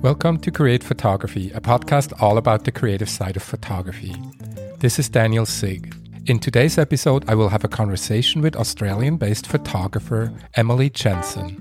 Welcome to Create Photography, a podcast all about the creative side of photography. This is Daniel Sigg. In today's episode, I will have a conversation with Australian-based photographer Emily Jensen.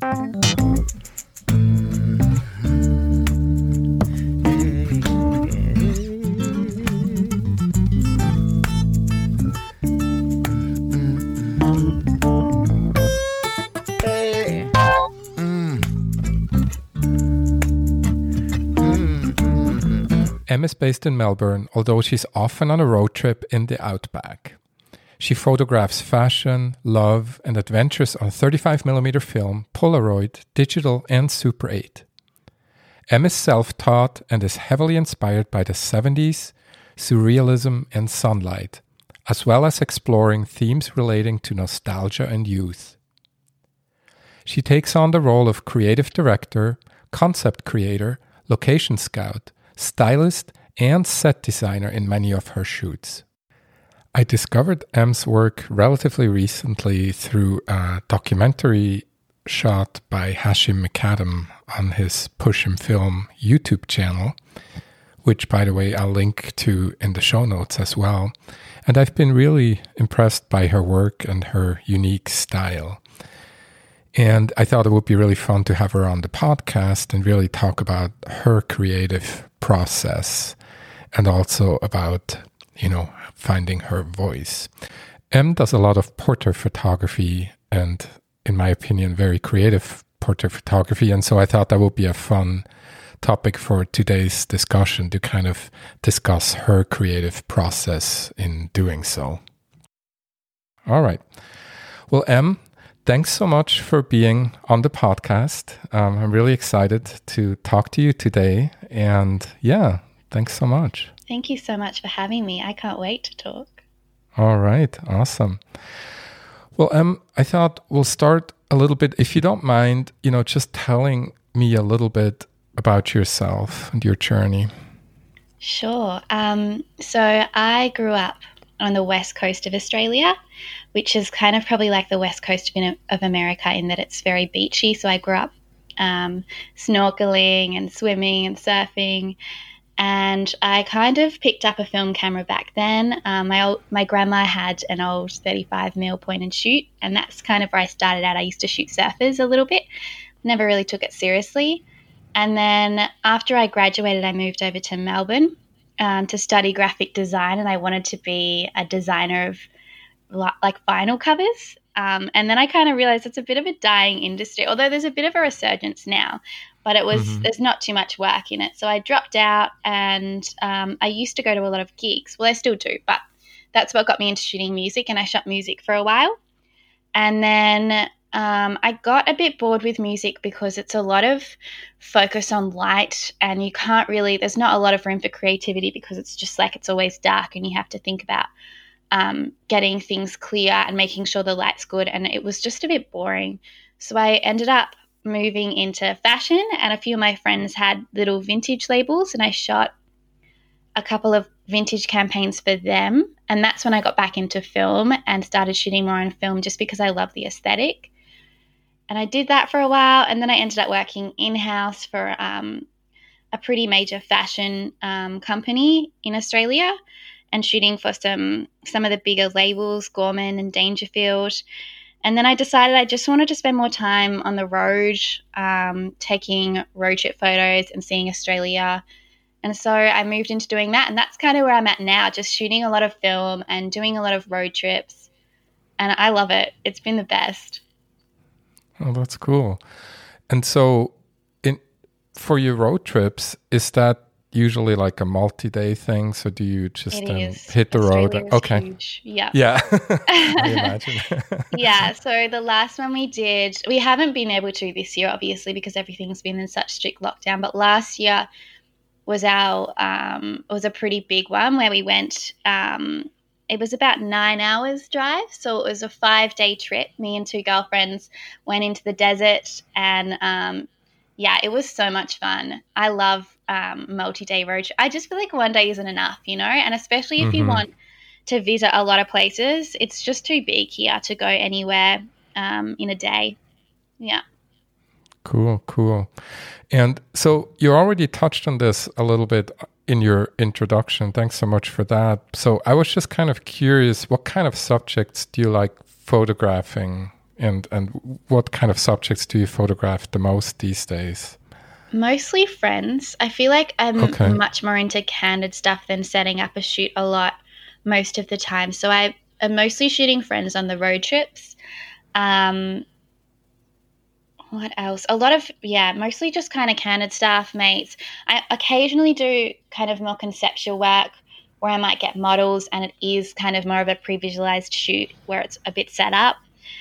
Em is based in Melbourne, although she's often on a road trip in the outback. She photographs fashion, love, and adventures on 35mm film, Polaroid, digital, and Super 8. Em is self-taught and is heavily inspired by the 70s, surrealism, and sunlight, as well as exploring themes relating to nostalgia and youth. She takes on the role of creative director, concept creator, location scout, stylist, and set designer in many of her shoots. I discovered Em's work relatively recently through a documentary shot by Hashim McAdam on his Push Him Film YouTube channel, which, by the way, I'll link to in the show notes as well. And I've been really impressed by her work and her unique style. And I thought it would be really fun to have her on the podcast and really talk about her creative process and also about, finding her voice. Em does a lot of portrait photography and, in my opinion, very creative portrait photography. And so I thought that would be a fun topic for today's discussion to kind of discuss her creative process in doing so. All right. Well, Em, thanks so much for being on the podcast. I'm really excited to talk to you today. And yeah, thanks so much. Thank you so much for having me. I can't wait to talk. All right. Awesome. Well, Em, I thought we'll start a little bit, if you don't mind, just telling me a little bit about yourself and your journey. Sure. So I grew up on the west coast of Australia, which is kind of probably like the west coast of America in that it's very beachy. So I grew up snorkeling and swimming and surfing, and I kind of picked up a film camera back then. My grandma had an old 35mm point and shoot, and that's kind of where I started out. I used to shoot surfers a little bit, never really took it seriously. And then after I graduated, I moved over to Melbourne to study graphic design, and I wanted to be a designer of like vinyl covers. And then I kind of realized it's a bit of a dying industry, although there's a bit of a resurgence now, but there's not too much work in it. So I dropped out, and I used to go to a lot of gigs. Well, I still do, but that's what got me into shooting music, and I shot music for a while. And then I got a bit bored with music because it's a lot of focus on light, and there's not a lot of room for creativity because it's just like it's always dark and you have to think about getting things clear and making sure the light's good, and it was just a bit boring. So I ended up moving into fashion, and a few of my friends had little vintage labels, and I shot a couple of vintage campaigns for them, and that's when I got back into film and started shooting more on film just because I love the aesthetic. And I did that for a while, and then I ended up working in-house for a pretty major fashion company in Australia and shooting for some of the bigger labels, Gorman and Dangerfield. And then I decided I just wanted to spend more time on the road, taking road trip photos and seeing Australia. And so I moved into doing that, and that's kind of where I'm at now, just shooting a lot of film and doing a lot of road trips. And I love it. It's been the best. Oh, that's cool. And so for your road trips, is that usually like a multi-day thing? So do you just hit the road? Okay. Huge. Yeah. Yeah. I imagine. Yeah. So the last one we haven't been able to this year, obviously, because everything's been in such strict lockdown. But last year was was a pretty big one where we went, it was about 9 hours drive. So it was a 5-day trip. Me and 2 girlfriends went into the desert, and it was so much fun. I love multi-day road trip. I just feel like one day isn't enough, and especially if you want to visit a lot of places, it's just too big here to go anywhere in a day. Yeah. Cool. And so you already touched on this a little bit in your introduction. Thanks so much for that. So I was just kind of curious, what kind of subjects do you like photographing, and what kind of subjects do you photograph the most these days? Mostly friends. I feel like I'm much more into candid stuff than setting up a shoot a lot most of the time. So I am mostly shooting friends on the road trips. What else? A lot of, mostly just kind of candid stuff, mates. I occasionally do kind of more conceptual work where I might get models and it is kind of more of a pre-visualized shoot where it's a bit set up.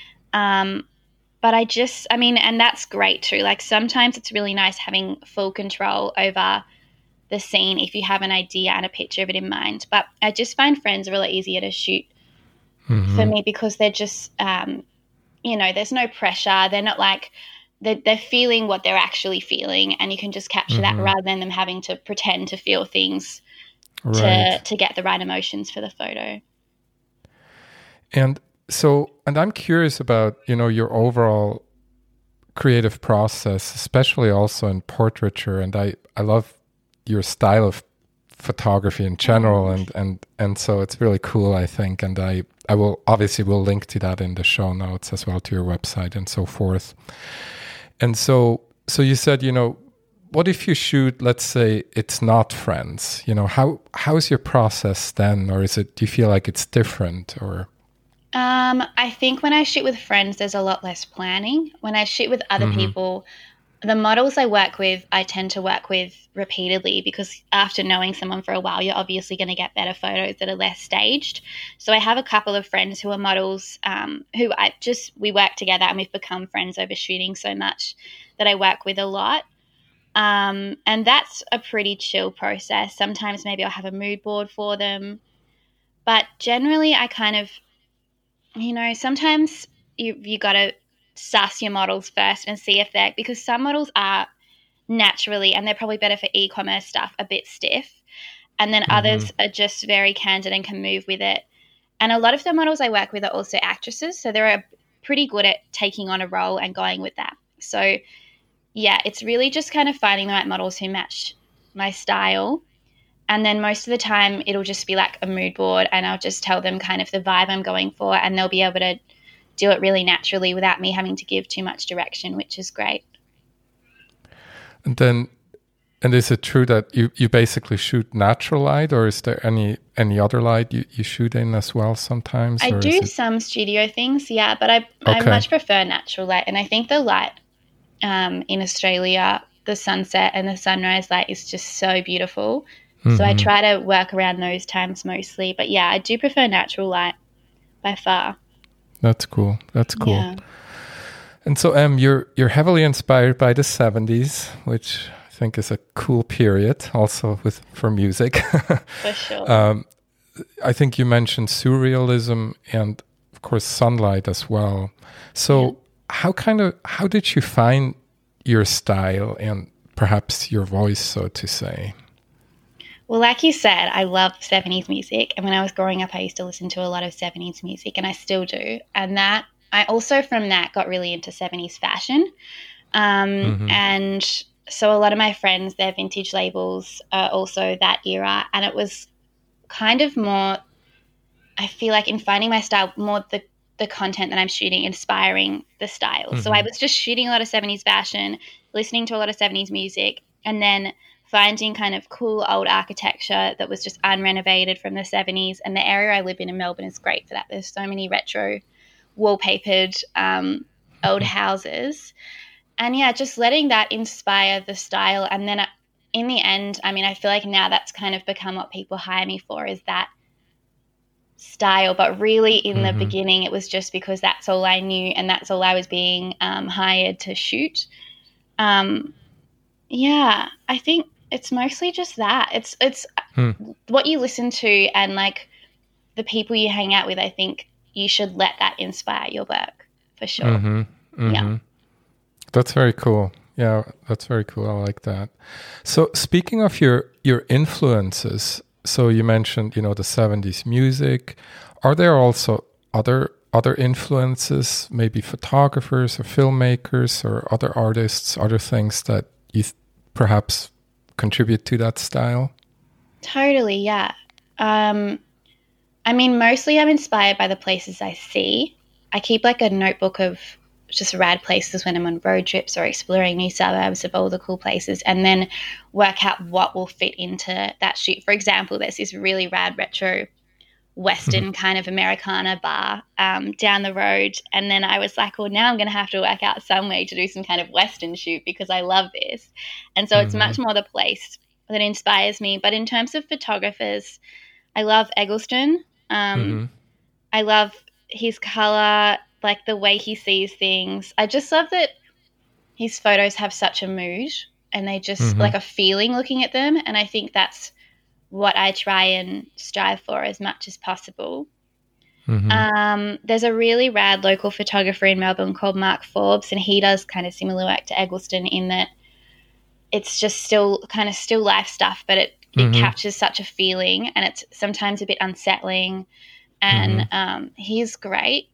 But and that's great too. Like sometimes it's really nice having full control over the scene if you have an idea and a picture of it in mind. But I just find friends are really easier to shoot for me because they're just, there's no pressure. They're not like, they're feeling what they're actually feeling, and you can just capture that rather than them having to pretend to feel things to get the right emotions for the photo. And I'm curious about, your overall creative process, especially also in portraiture. And I love your style of photography in general. And so it's really cool, I think. And I will link to that in the show notes as well, to your website and so forth. And so you said, what if you shoot, let's say it's not friends, how's your process then? Or do you feel like it's different or? I think when I shoot with friends, there's a lot less planning. When I shoot with other people, the models I work with, I tend to work with repeatedly because after knowing someone for a while, you're obviously going to get better photos that are less staged. So I have a couple of friends who are models we work together and we've become friends over shooting so much that I work with a lot. And that's a pretty chill process. Sometimes maybe I'll have a mood board for them. But generally I kind of, sometimes you got to suss your models first and see if because some models are naturally, and they're probably better for e-commerce stuff, a bit stiff, and then others are just very candid and can move with it. And a lot of the models I work with are also actresses, so they're pretty good at taking on a role and going with that. So yeah, it's really just kind of finding the right models who match my style. And then most of the time it'll just be like a mood board, and I'll just tell them kind of the vibe I'm going for, and they'll be able to do it really naturally without me having to give too much direction, which is great. And is it true that you basically shoot natural light, or is there any other light you shoot in as well sometimes? I do some studio things, yeah, but I much prefer natural light. And I think the light in Australia, the sunset and the sunrise light is just so beautiful. So I try to work around those times mostly. But yeah, I do prefer natural light by far. That's cool. Yeah. And so, you're heavily inspired by the 70s, which I think is a cool period also for music. For sure. I think you mentioned surrealism and, of course, sunlight as well. So how did you find your style and perhaps your voice, so to say? Well, like you said, I love 70s music. And when I was growing up, I used to listen to a lot of 70s music, and I still do. And I also from that got really into 70s fashion. And so a lot of my friends, their vintage labels are also that era. And it was kind of more, I feel like in finding my style, more the content that I'm shooting, inspiring the style. So I was just shooting a lot of 70s fashion, listening to a lot of 70s music, and then finding kind of cool old architecture that was just unrenovated from the 70s. And the area I live in Melbourne is great for that. There's so many retro wallpapered old houses. And yeah, just letting that inspire the style. And then in the end, I feel like now that's kind of become what people hire me for, is that style. But really in the beginning, it was just because that's all I knew and that's all I was being hired to shoot. Yeah, I think it's mostly just that. It's what you listen to and like the people you hang out with. I think you should let that inspire your work for sure. Yeah. That's very cool. Yeah, that's very cool. I like that. So speaking of your influences, so you mentioned, the 70s music. Are there also other other influences, maybe photographers or filmmakers or other artists, other things that you perhaps contribute to that style? Totally, yeah. I mean, mostly I'm inspired by the places I see. I keep like a notebook of just rad places when I'm on road trips or exploring new suburbs of all the cool places, and then work out what will fit into that shoot. For example, there's this really rad retro Western kind of Americana bar down the road. And then I was like, well, now I'm going to have to work out some way to do some kind of Western shoot because I love this. And so it's much more the place that inspires me. But in terms of photographers, I love Eggleston. I love his color, like the way he sees things. I just love that his photos have such a mood and they just like a feeling looking at them. And I think that's what I try and strive for as much as possible. There's a really rad local photographer in Melbourne called Mark Forbes, and he does kind of similar work to Eggleston in that it's just still life stuff, but it captures such a feeling, and it's sometimes a bit unsettling, and he's great.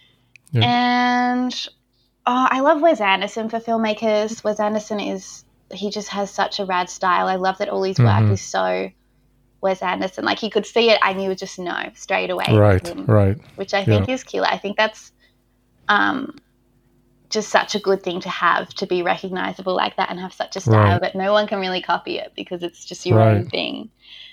And I love Wes Anderson for filmmakers. Wes Anderson he just has such a rad style. I love that all his work is so Wes Anderson. Like you could see it and you would just know straight away. Right. Which I think is killer. I think that's just such a good thing to have, to be recognizable like that and have such a style that no one can really copy it because it's just your own thing.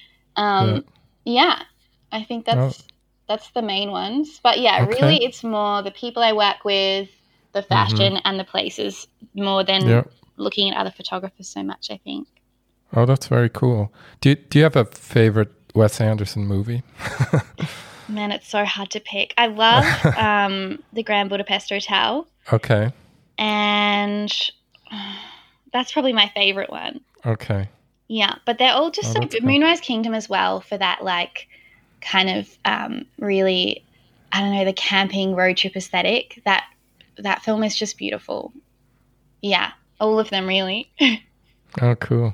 Yeah, I think that's the main ones. But yeah, really it's more the people I work with, the fashion and the places more than looking at other photographers so much, I think. Oh, that's very cool. Do you have a favorite Wes Anderson movie? Man, it's so hard to pick. I love The Grand Budapest Hotel. Okay. And that's probably my favorite one. Okay. Yeah, but they're all just so good. Moonrise Kingdom as well for that like kind of really, I don't know, the camping road trip aesthetic. That film is just beautiful. Yeah, all of them really. Oh, cool.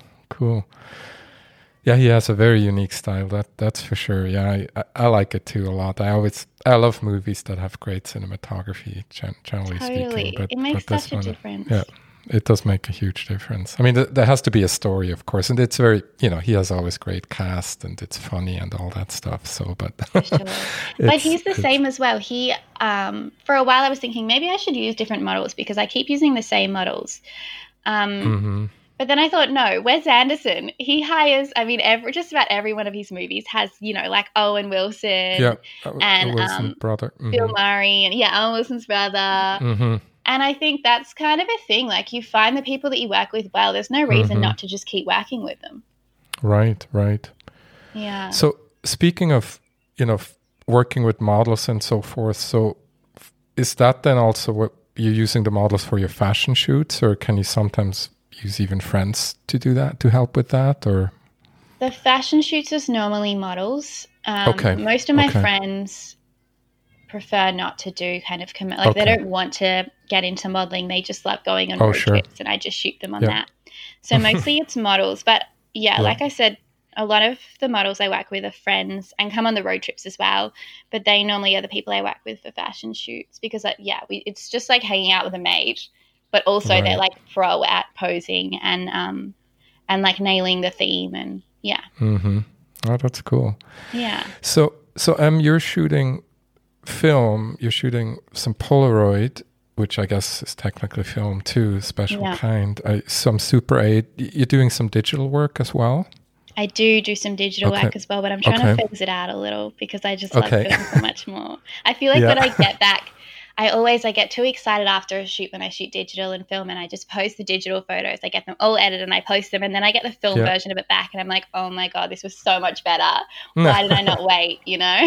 Yeah, he has a very unique style. That's for sure. Yeah, I like it too a lot. I love movies that have great cinematography. Generally speaking, but it makes such a difference. Yeah, it does make a huge difference. I mean, there has to be a story, of course, and it's very, he has always great cast and it's funny and all that stuff. So, but sure. But he's the same as well. He for a while I was thinking maybe I should use different models because I keep using the same models. But then I thought, no, Wes Anderson, he hires, I mean, just about every one of his movies has, like Owen Wilson and Wilson brother. Bill Murray and Owen Wilson's brother. And I think that's kind of a thing. Like you find the people that you work with well, there's no reason not to just keep working with them. Right. Yeah. So speaking of, working with models and so forth, so is that then also what you're using the models for your fashion shoots, or can you sometimes use even friends to do that, to help with that? Or the fashion shoots is normally models. Most of my friends prefer not to do kind of they don't want to get into modeling. They just love going on road trips, and I just shoot them on that. So mostly it's models, but like I said, a lot of the models I work with are friends and come on the road trips as well, but they normally are the people I work with for fashion shoots because it's just like hanging out with a mate. But also they're like pro at posing and like nailing the theme and Oh, that's cool. Yeah. So you're shooting film. You're shooting some Polaroid, which I guess is technically film too, special kind. Some Super 8. You're doing some digital work as well. I do some digital work as well, but I'm trying to phase it out a little because I just love film so much more. I feel like when I get back. I get too excited after a shoot when I shoot digital and film, and I just post the digital photos. I get them all edited and I post them, and then I get the film version of it back and I'm like, oh my God, this was so much better. Why did I not wait,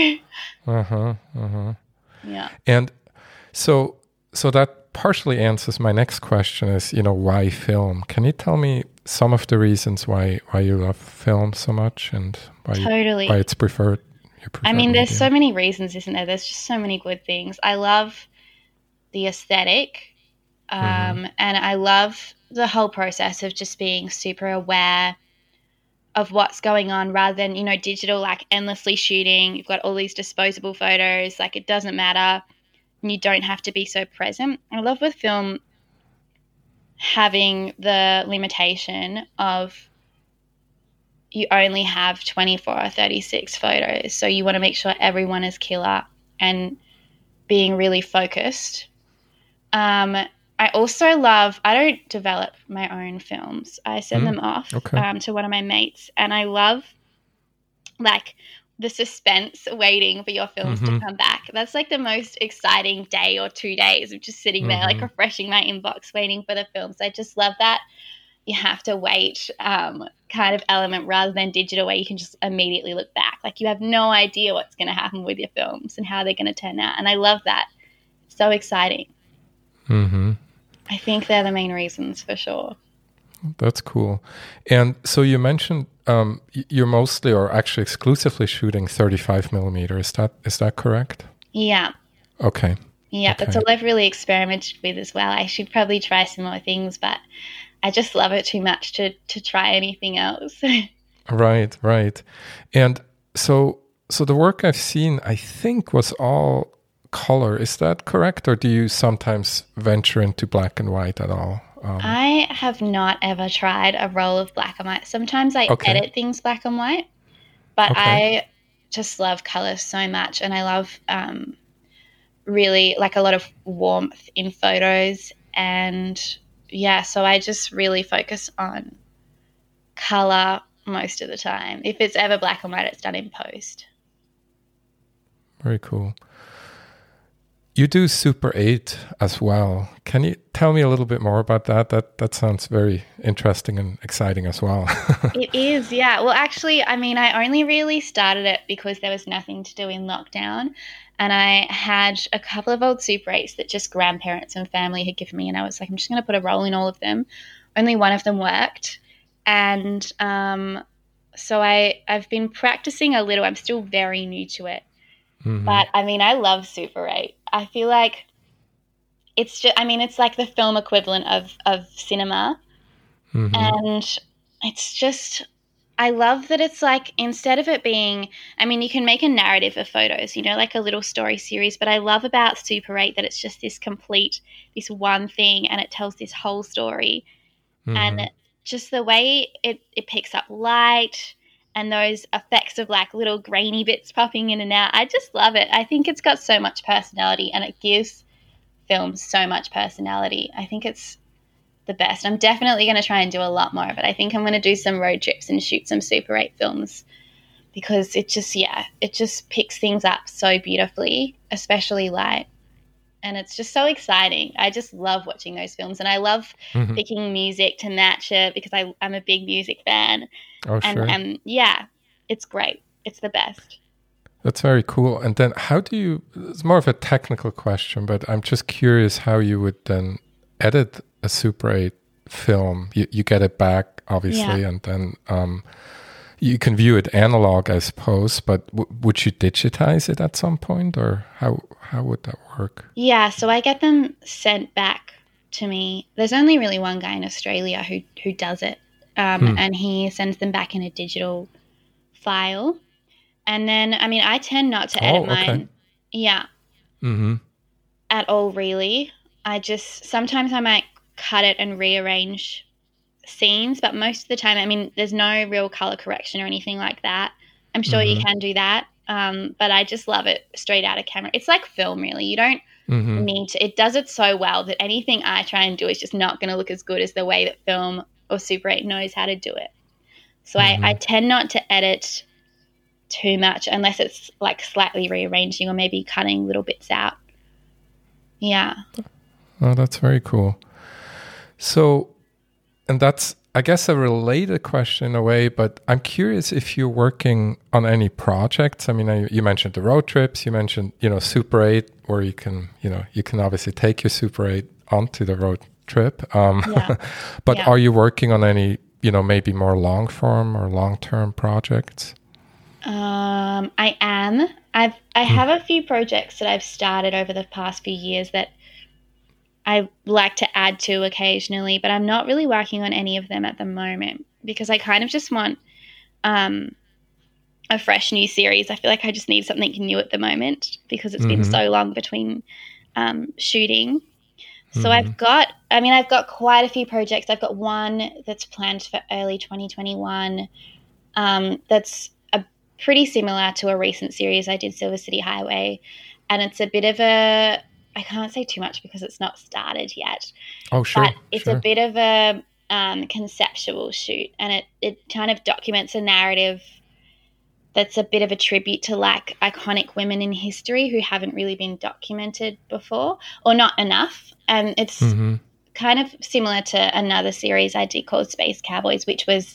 Yeah. And so that partially answers my next question is, why film? Can you tell me some of the reasons why you love film so much and why it's preferred? I mean, there's so many reasons, isn't there? There's just so many good things. I love the aesthetic, and I love the whole process of just being super aware of what's going on rather than, digital, like endlessly shooting. You've got all these disposable photos, like it doesn't matter. you don't have to be so present. I love with film having the limitation of you only have 24 or 36 photos. So you want to make sure everyone is killer and being really focused. I also love, I don't develop my own films. I send them off to one of my mates, and I love like the suspense waiting for your films to come back. That's like the most exciting day or 2 days of just sitting there like refreshing my inbox waiting for the films. I just love that you have to wait kind of element rather than digital where you can just immediately look back. Like you have no idea what's going to happen with your films and how they're going to turn out. And I love that. It's so exciting. I think they're the main reasons for sure. That's cool. And so you mentioned you're mostly or actually exclusively shooting 35 millimeter. Is that correct? Yeah. Okay. Yeah, that's all I've really experimented with as well. I should probably try some more things, but I just love it too much to try anything else. Right. And so the work I've seen, I think, was all color. Is that correct? Or do you sometimes venture into black and white at all? I have not ever tried a roll of black and white. Sometimes I edit things black and white, but I just love color so much. And I love really like a lot of warmth in photos. And yeah, so I just really focus on color most of the time. If it's ever black and white, it's done in post. Very cool. You do Super 8 as well. Can you tell me a little bit more about that? That sounds very interesting and exciting as well. It is, yeah. Well, actually, I mean, I only really started it because there was nothing to do in lockdown. And I had a couple of old Super 8s that just grandparents and family had given me. And I was like, I'm just going to put a roll in all of them. Only one of them worked. And so I've been practicing a little. I'm still very new to it. But, I mean, I love Super 8. I feel like it's just, I mean, it's like the film equivalent of cinema. And it's just, I love that it's like, instead of it being, I mean, you can make a narrative of photos, you know, like a little story series, but I love about Super 8 that it's just this complete, this one thing, and it tells this whole story. And just the way it picks up light and those effects of like little grainy bits popping in and out. I just love it. I think it's got so much personality and it gives films so much personality. I think it's the best. I'm definitely going to try and do a lot more of it. I think I'm going to do some road trips and shoot some Super 8 films because it just picks things up so beautifully, especially light. And it's just so exciting. I just love watching those films, and I love picking music to match it because I'm a big music fan. Oh, sure. And yeah, it's great. It's the best. That's very cool. And then how do you, it's more of a technical question, but I'm just curious how you would then edit a Super 8 film. You get it back, obviously, and then you can view it analog, I suppose, but would you digitize it at some point, or how would that work? Yeah, so I get them sent back to me. There's only really one guy in Australia who does it, and he sends them back in a digital file. And then, I mean, I tend not to edit mine. Yeah. At all, really. Sometimes I might cut it and rearrange scenes, but most of the time, I mean, there's no real color correction or anything like that. I'm sure you can do that, but I just love it straight out of camera. It's like film, really. You don't need to. It does it so well that anything I try and do is just not going to look as good as the way that film or Super 8 knows how to do it. So I tend not to edit too much unless it's like slightly rearranging or maybe cutting little bits out. Yeah. Oh, that's very cool. So, and that's, I guess, a related question in a way, but I'm curious if you're working on any projects. I mean, you mentioned the road trips, you mentioned, Super 8, where you can obviously take your Super 8 onto the road trip. But are you working on any, maybe more long form or long-term projects? I am. I have a few projects that I've started over the past few years that I like to add to occasionally, but I'm not really working on any of them at the moment because I kind of just want a fresh new series. I feel like I just need something new at the moment because it's been so long between shooting. So I've got quite a few projects. I've got one that's planned for early 2021. That's pretty similar to a recent series I did, Silver City Highway, and it's a bit of a, I can't say too much because it's not started yet. Oh, sure. But it's a bit of a conceptual shoot, and it kind of documents a narrative that's a bit of a tribute to like iconic women in history who haven't really been documented before, or not enough. And it's kind of similar to another series I did called Space Cowboys, which was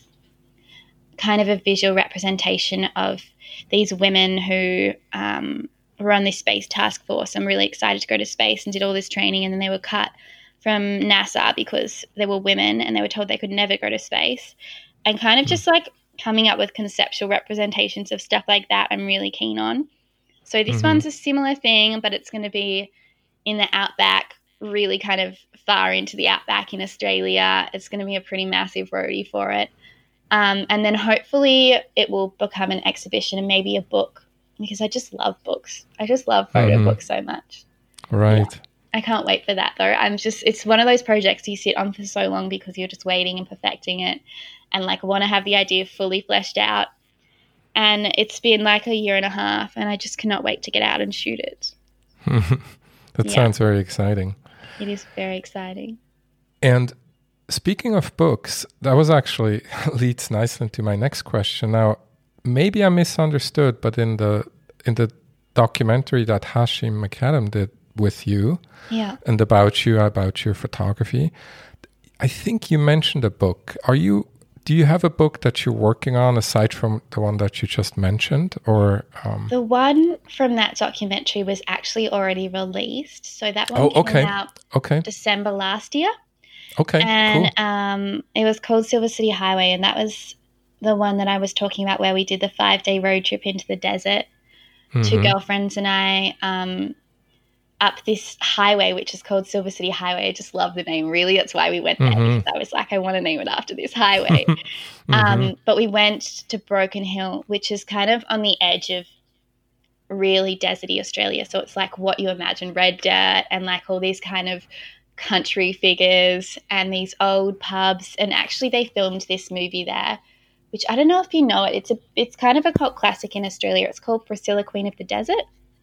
kind of a visual representation of these women who were on this space task force and really excited to go to space and did all this training, and then they were cut from NASA because they were women and they were told they could never go to space, and kind of just like coming up with conceptual representations of stuff like that I'm really keen on. So this one's a similar thing, but it's going to be in the outback, really kind of far into the outback in Australia. It's going to be a pretty massive roadie for it. And then hopefully it will become an exhibition and maybe a book, because I just love books. I just love photo books so much. Right. Yeah. I can't wait for that though. It's one of those projects you sit on for so long because you're just waiting and perfecting it and like want to have the idea fully fleshed out. And it's been like a year and a half and I just cannot wait to get out and shoot it. That sounds very exciting. It is very exciting. And speaking of books, that was actually leads nicely into my next question. Now, maybe I misunderstood, but in the documentary that Hashim McAdam did with you, and about your photography, I think you mentioned a book. Do you have a book that you're working on aside from the one that you just mentioned, or the one from that documentary was actually already released. So that one came out December last year. Okay, and cool. It was called Silver City Highway, and that was the one that I was talking about where we did the 5-day road trip into the desert. Two girlfriends and I up this highway, which is called Silver City Highway. I just love the name, really. That's why we went there, because I was like, I want to name it after this highway. But we went to Broken Hill, which is kind of on the edge of really deserty Australia. So it's like what you imagine, red dirt and like all these kind of country figures and these old pubs. And actually they filmed this movie there, which I don't know if you know it. It's kind of a cult classic in Australia. It's called Priscilla, Queen of the Desert.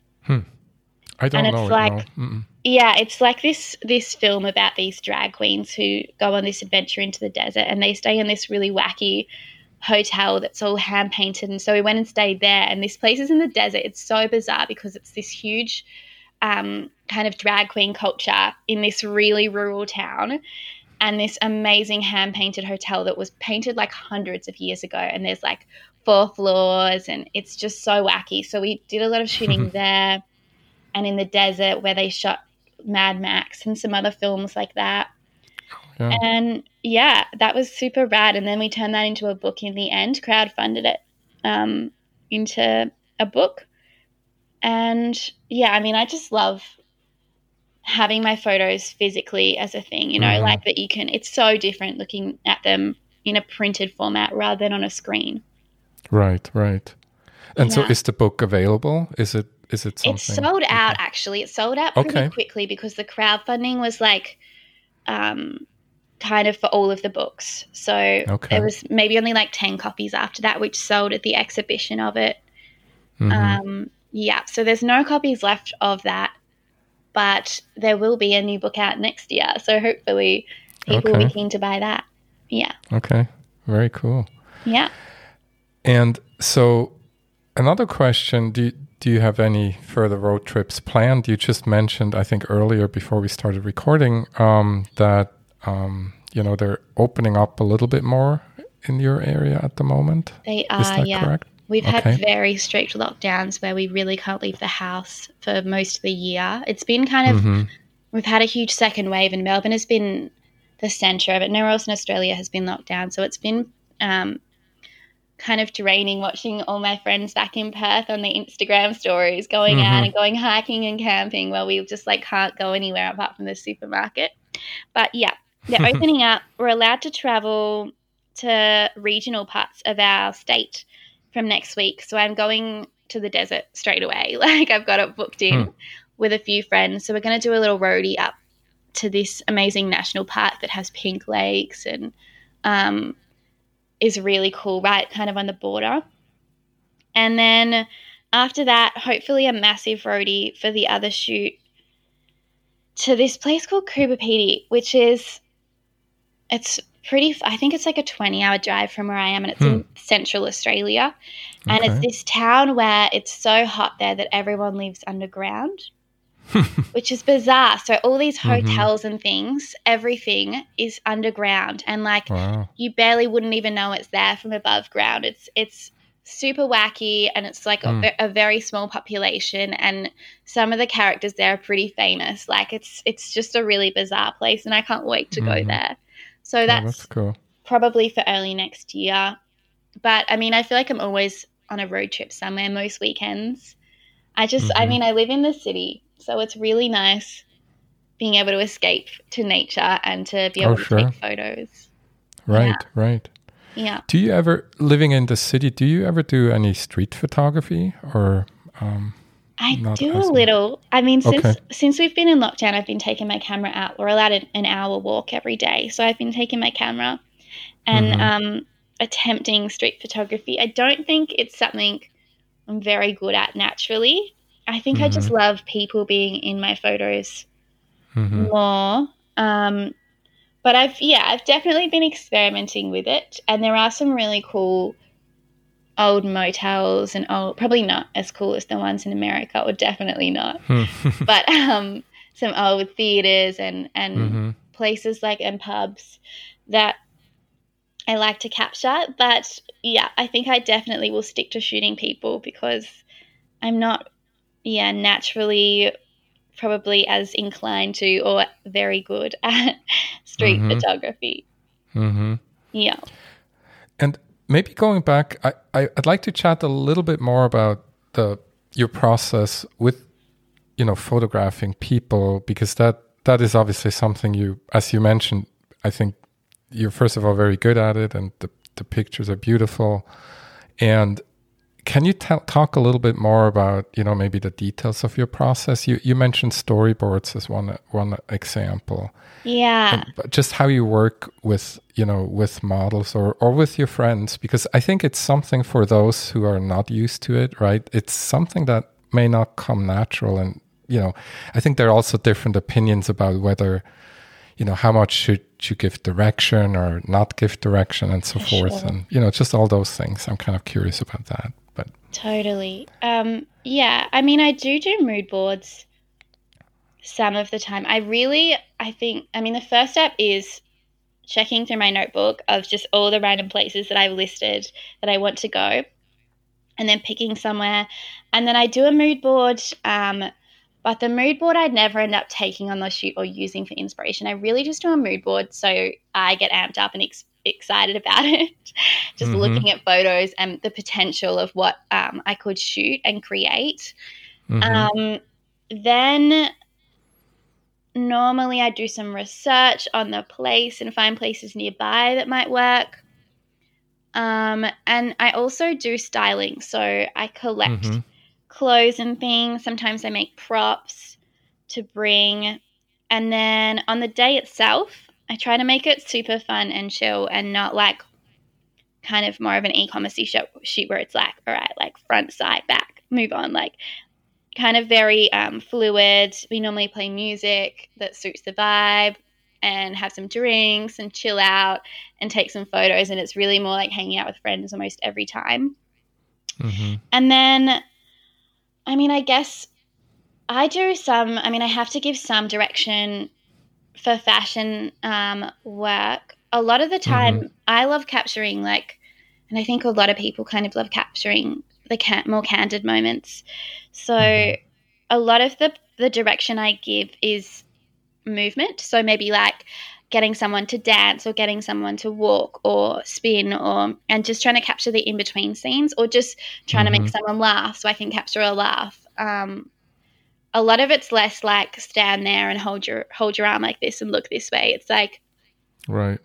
I don't know. And it's like, yeah, it's like this film about these drag queens who go on this adventure into the desert, and they stay in this really wacky hotel that's all hand painted. And so we went and stayed there, and this place is in the desert. It's so bizarre because it's this huge kind of drag queen culture in this really rural town, and this amazing hand painted hotel that was painted like hundreds of years ago. And there's like 4 floors, and it's just so wacky. So we did a lot of shooting there and in the desert where they shot Mad Max and some other films like that. Yeah. And yeah, that was super rad. And then we turned that into a book in the end, crowdfunded it into a book. And yeah, I mean, I just love having my photos physically as a thing, you know, like that you can, it's so different looking at them in a printed format rather than on a screen. Right. And so is the book available? Is it something? It's sold out, actually. It sold out pretty quickly because the crowdfunding was like kind of for all of the books. So there was maybe only like 10 copies after that, which sold at the exhibition of it. Yeah, so there's no copies left of that, but there will be a new book out next year. So hopefully people will be keen to buy that. Yeah. Okay, very cool. Yeah. And so another question, do you have any further road trips planned? You just mentioned, I think earlier before we started recording, that, they're opening up a little bit more in your area at the moment. They are, Is that correct? We've had very strict lockdowns where we really can't leave the house for most of the year. It's been kind of, we've had a huge second wave, and Melbourne has been the centre of it. Nowhere else in Australia has been locked down. So it's been kind of draining watching all my friends back in Perth on the Instagram stories going out and going hiking and camping while we just like can't go anywhere apart from the supermarket. But yeah, they're opening up. We're allowed to travel to regional parts of our state from next week. So I'm going to the desert straight away. Like I've got it booked in, with a few friends. So we're going to do a little roadie up to this amazing national park that has pink lakes and is really cool, right kind of on the border. And then after that, hopefully a massive roadie for the other shoot to this place called Coober Pedy, which is, it's pretty, I think it's like a 20-hour drive from where I am, and it's in central Australia. And it's this town where it's so hot there that everyone lives underground, which is bizarre. So all these hotels and things, everything is underground, and like you barely wouldn't even know it's there from above ground. It's super wacky, and it's like a very small population, and some of the characters there are pretty famous. Like it's just a really bizarre place, and I can't wait to go there. So that's cool. Probably for early next year. But I mean, I feel like I'm always on a road trip somewhere most weekends. I mean, I live in the city, so it's really nice being able to escape to nature and to be able to take photos. Right. Yeah. Do you ever, living in the city, do you ever do any street photography or? I do a little. I mean, since we've been in lockdown, I've been taking my camera out. We're allowed an hour walk every day. So I've been taking my camera and attempting street photography. I don't think it's something I'm very good at naturally. I think I just love people being in my photos more. But I've definitely been experimenting with it. And there are some really cool old motels and probably not as cool as the ones in America, or definitely not, but some old theaters and places like and pubs that I like to capture. But yeah, I think I definitely will stick to shooting people because I'm not naturally probably as inclined to or very good at street photography. Yeah. And maybe going back, I'd like to chat a little bit more about your process with, photographing people, because that is obviously something you, as you mentioned, I think you're first of all very good at it, and the pictures are beautiful. And can you talk a little bit more about, maybe the details of your process? You mentioned storyboards as one example. Yeah. But just how you work with, with models or with your friends, because I think it's something for those who are not used to it, right? It's something that may not come natural. And, I think there are also different opinions about whether, how much should you give direction or not give direction and so forth. Sure. And, just all those things. I'm kind of curious about that. But totally. Yeah, I mean, I do mood boards some of the time. I think, the first step is checking through my notebook of just all the random places that I've listed that I want to go, and then picking somewhere. And then I do a mood board, but the mood board I'd never end up taking on the shoot or using for inspiration. I really just do a mood board so I get amped up and excited about it, just looking at photos and the potential of what I could shoot and create. Then normally I do some research on the place and find places nearby that might work. And I also do styling. So I collect clothes and things. Sometimes I make props to bring. And then on the day itself, I try to make it super fun and chill and not like kind of more of an e-commerce shoot where it's like, all right, like front, side, back, move on, like kind of very fluid. We normally play music that suits the vibe and have some drinks and chill out and take some photos. And it's really more like hanging out with friends almost every time. And then, I guess I do I have to give some direction for fashion work. A lot of the time I love capturing and I think a lot of people kind of love capturing the more candid moments. So a lot of the direction I give is movement. So maybe like getting someone to dance or getting someone to walk or spin and just trying to capture the in-between scenes, or just trying to make someone laugh so I can capture a laugh. A lot of it's less like stand there and hold your arm like this and look this way. It's like, right.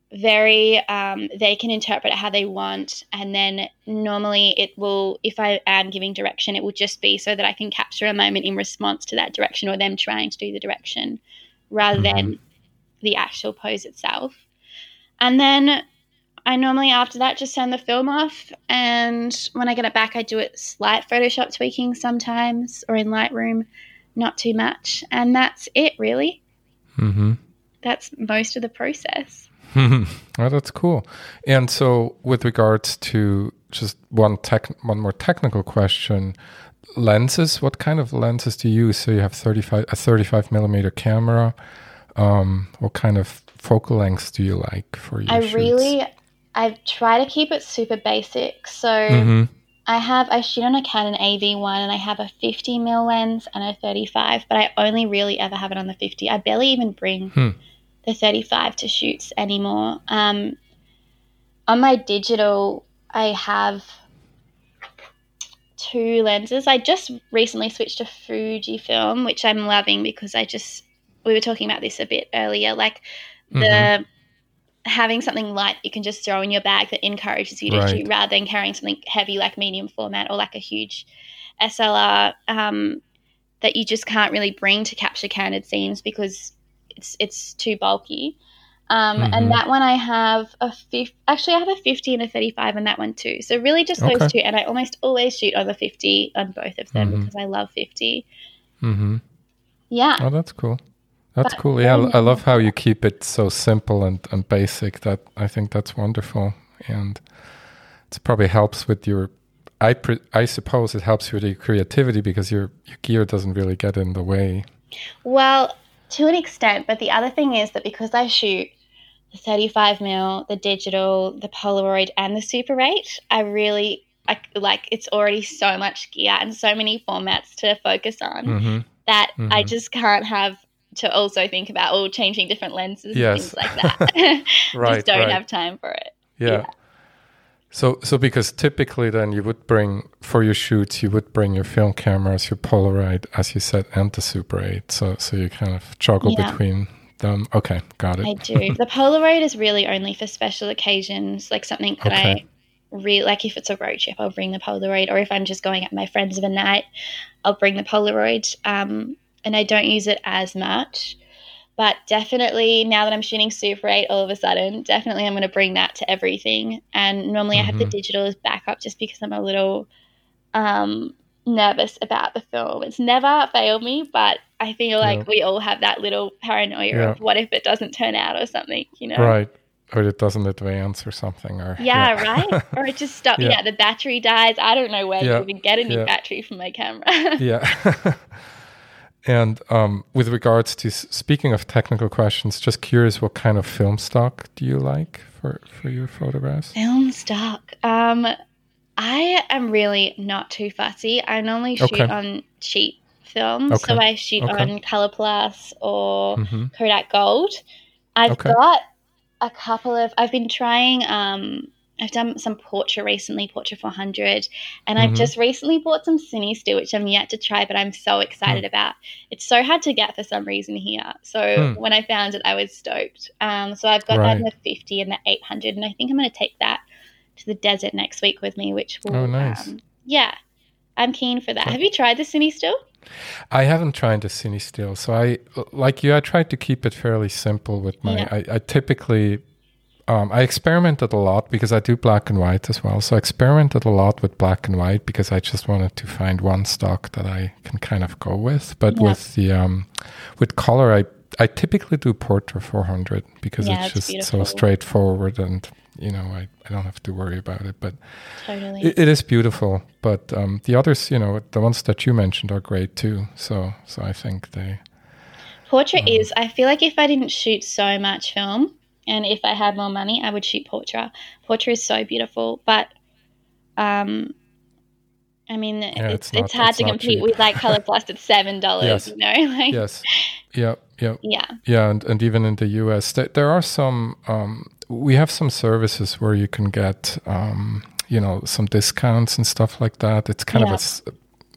very they can interpret it how they want, and then normally it will, if I am giving direction, it will just be so that I can capture a moment in response to that direction or them trying to do the direction rather than the actual pose itself. And then I normally after that just send the film off, and when I get it back I do it slight Photoshop tweaking sometimes or in Lightroom, not too much, and that's it really. That's most of the process. Oh, that's cool. And so with regards to just one more technical question, lenses, what kind of lenses do you use? So you have a 35 millimeter camera. What kind of focal lengths do you like for your shoots? I try to keep it super basic. So I shoot on a Canon AV1 and I have a 50 mil lens and a 35, but I only really ever have it on the 50. I barely even bring the 35 to shoots anymore. On my digital, I have 2 lenses. I just recently switched to Fujifilm, which I'm loving because we were talking about this a bit earlier, like the having something light you can just throw in your bag that encourages you to shoot rather than carrying something heavy like medium format or like a huge SLR that you just can't really bring to capture candid scenes because it's too bulky. And that one I have I have a 50 and a 35 on that one too. So really just those two, and I almost always shoot on the 50 on both of them because I love 50. Yeah. Oh, that's cool. That's cool. Yeah, I love how you keep it so simple and basic. That I think that's wonderful, and it probably helps with your. I suppose it helps with your creativity because your gear doesn't really get in the way. Well, to an extent, but the other thing is that because I shoot the 35 mil, the digital, the Polaroid, and the Super 8, I it's already so much gear and so many formats to focus on that I just can't have to also think about changing different lenses and things like that. Just don't have time for it. Yeah. So because typically then you would bring, for your shoots, you would bring your film cameras, your Polaroid, as you said, and the Super 8. So you kind of juggle between them. Okay, got it. I do. The Polaroid is really only for special occasions, like something that I really, like if it's a road trip, I'll bring the Polaroid, or if I'm just going out with my friends of a night, I'll bring the Polaroid. And I don't use it as much. But definitely now that I'm shooting Super 8 all of a sudden, definitely I'm going to bring that to everything. And normally I have the digital as backup just because I'm a little nervous about the film. It's never failed me, but I feel like we all have that little paranoia of what if it doesn't turn out or something, you know? Right. Or it doesn't advance or something. Or right? Or it just stops. The battery dies. I don't know where to even get a new battery for my camera. And with regards to, speaking of technical questions, just curious, what kind of film stock do you like for your photographs? Film stock? I am really not too fussy. I normally shoot on cheap film. So I shoot on Color Plus or Kodak Gold. I've got a couple of, I've been trying, I've done some Portra recently, Portra 400, and I've just recently bought some Cine Still, which I'm yet to try, but I'm so excited about. It's so hard to get for some reason here. So when I found it, I was stoked. So I've got that in the 50 and the 800, and I think I'm going to take that to the desert next week with me, which will, nice. I'm keen for that. Have you tried the Cine Still? I haven't tried the Cine Still. So I tried to keep it fairly simple with my, I typically... I experimented a lot because I do black and white as well. So I experimented a lot with black and white because I just wanted to find one stock that I can kind of go with. But with the with color, I typically do Portra 400 because it's just so straightforward, and I don't have to worry about it. But it is beautiful. But the others, the ones that you mentioned are great too. So I think they Portra is. I feel like if I didn't shoot so much film, and if I had more money, I would shoot Portra. Portra is so beautiful, but it's hard to compete with like Color Plus at $7. Yes. Yeah, and even in the US, there are some. We have some services where you can get, some discounts and stuff like that. It's kind of like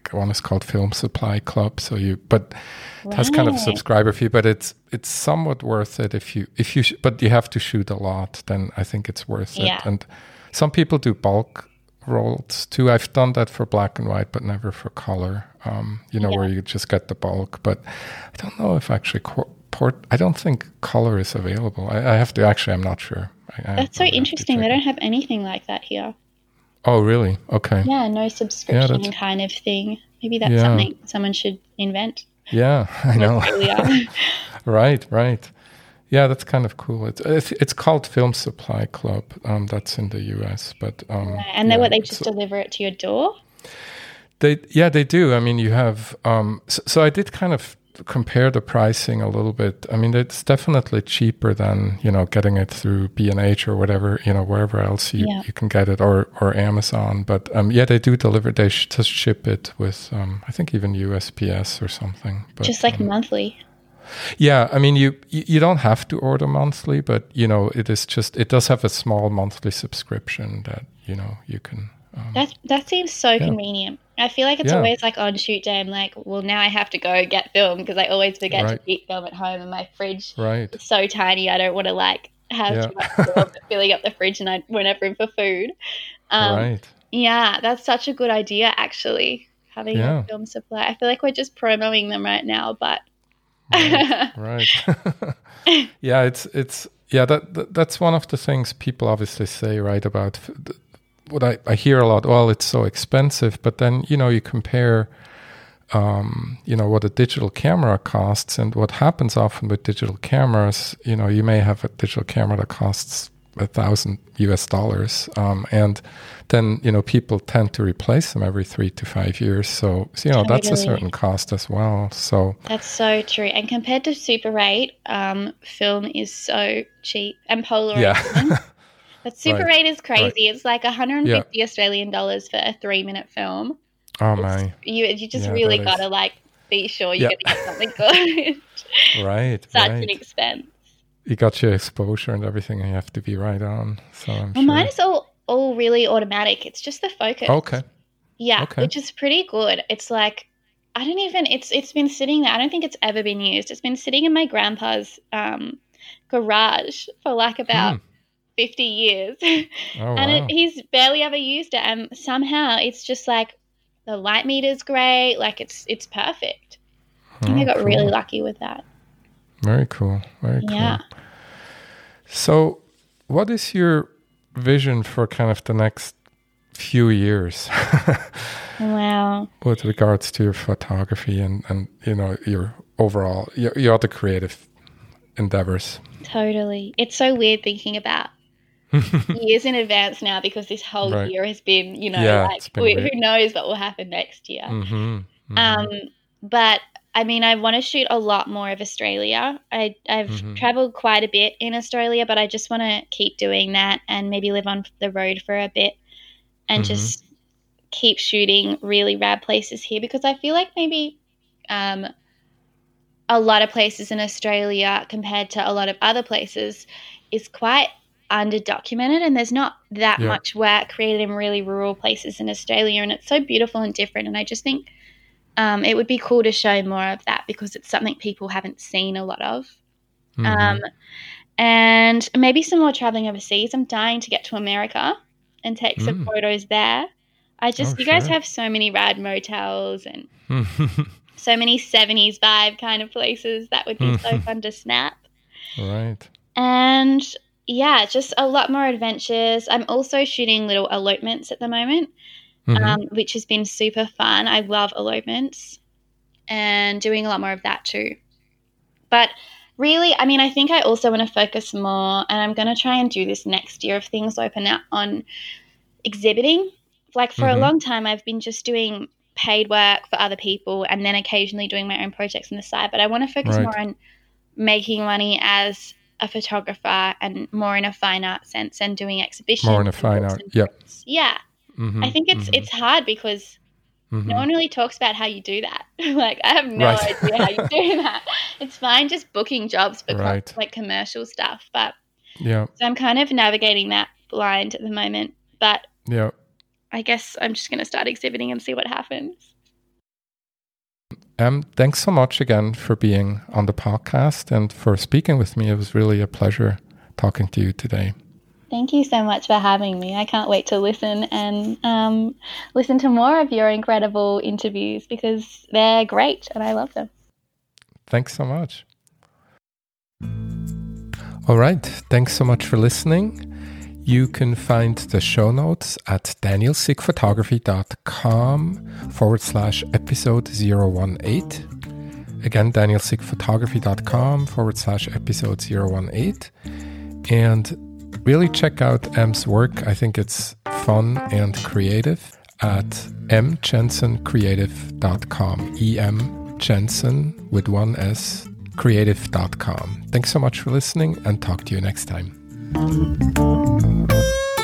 like one is called Film Supply Club. But it has kind of a subscriber fee, but it's somewhat worth it but you have to shoot a lot. Then I think it's worth it. And some people do bulk rolls too. I've done that for black and white, but never for color. Where you just get the bulk. But I don't know if actually I don't think color is available. I have to actually. I'm not sure. That's so interesting. They don't have anything like that here. Oh, really? Okay. Yeah, no subscription kind of thing. Maybe that's something someone should invent. Yeah, I know. Right. Yeah, that's kind of cool. It's called Film Supply Club. That's in the US, but and they just deliver it to your door. They do. I mean, you have. So I did kind of compare the pricing a little bit. I mean, it's definitely cheaper than getting it through B&H or whatever, wherever else you can get it, or Amazon. But they do deliver. They just ship it with I think even USPS or something. But, just like monthly. Yeah, I mean, you don't have to order monthly, but it does have a small monthly subscription that you can. That seems so convenient. I feel like it's always like on shoot day, I'm like, well, now I have to go get film because I always forget to keep film at home, and my fridge is so tiny. I don't want to have too much film filling up the fridge, and I won't have room for food. Yeah, that's such a good idea, actually, having a film supply. I feel like we're just promoting them right now, but right. Yeah, it's that's one of the things people obviously say, right, about what I hear a lot. Well, it's so expensive, but then you compare what a digital camera costs, and what happens often with digital cameras, you may have a digital camera that costs $1,000 and then people tend to replace them every 3 to 5 years, so that's a certain cost as well. So that's so true. And compared to Super 8, film is so cheap, and Polaroid but Super 8 is crazy. It's like 150 Australian dollars for a 3-minute film. Oh my! You just really gotta be sure you're gonna get something good. Such an expense. You got your exposure and everything, and you have to be right on. So I'm sure. Mine is all really automatic. It's just the focus. Okay. Yeah, which is pretty good. It's like it's been sitting there. I don't think it's ever been used. It's been sitting in my grandpa's garage for about 50 years. And he's barely ever used it, and somehow it's just the light meter's great. It's perfect. I think I got really lucky with that. Very cool. Very cool. So what is your vision for kind of the next few years? Wow. With regards to your photography and your overall, your other creative endeavors? Totally. It's so weird thinking about years in advance now, because this whole year has been, who knows what will happen next year. But I mean, I want to shoot a lot more of Australia. I've traveled quite a bit in Australia, but I just want to keep doing that and maybe live on the road for a bit and just keep shooting really rad places here, because I feel like maybe a lot of places in Australia compared to a lot of other places is quite underdocumented, and there's not that much work created in really rural places in Australia, and it's so beautiful and different, and I just think it would be cool to show more of that, because it's something people haven't seen a lot of. And maybe some more traveling overseas. I'm dying to get to America and take some photos there. You guys have so many rad motels and so many 70s vibe kind of places. That would be so fun to snap. Right. And yeah, just a lot more adventures. I'm also shooting little elopements at the moment, which has been super fun. I love elopements and doing a lot more of that too. But really, I mean, I think I also want to focus more, and I'm going to try and do this next year if things open up, on exhibiting. For a long time, I've been just doing paid work for other people and then occasionally doing my own projects on the side. But I want to focus more on making money as a photographer and more in a fine art sense, and doing exhibitions. More in a fine art, yeah. I think it's hard because no one really talks about how you do that. I have no idea how you do that. It's fine just booking jobs for commercial stuff, but so I'm kind of navigating that blind at the moment. But I guess I'm just going to start exhibiting and see what happens. Thanks so much again for being on the podcast and for speaking with me. It was really a pleasure talking to you today. Thank you so much for having me. I can't wait to listen and listen to more of your incredible interviews because they're great and I love them. Thanks so much. All right. Thanks so much for listening. You can find the show notes at danielsigphotography.com/episode 018. Again, danielsigphotography.com/episode 018. And really check out Em's work. I think it's fun and creative at mjensencreative.com. Jensen with one S, creative.com. Thanks so much for listening and talk to you next time.